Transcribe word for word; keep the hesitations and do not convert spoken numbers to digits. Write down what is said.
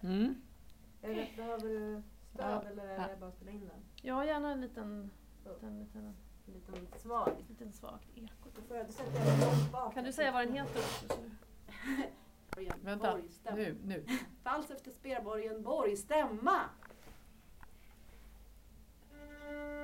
Mm. Eller behöver du stöd Ja. eller är det bara att spela in den? Ja, gärna en liten, liten, liten, En liten svag. liten svagt eko. Då får jag sätta över långt bak. Kan du säga vad den heter också? Så? Vänta, Borgstämma. nu, nu. Vals efter Spelborgen Borgstämma.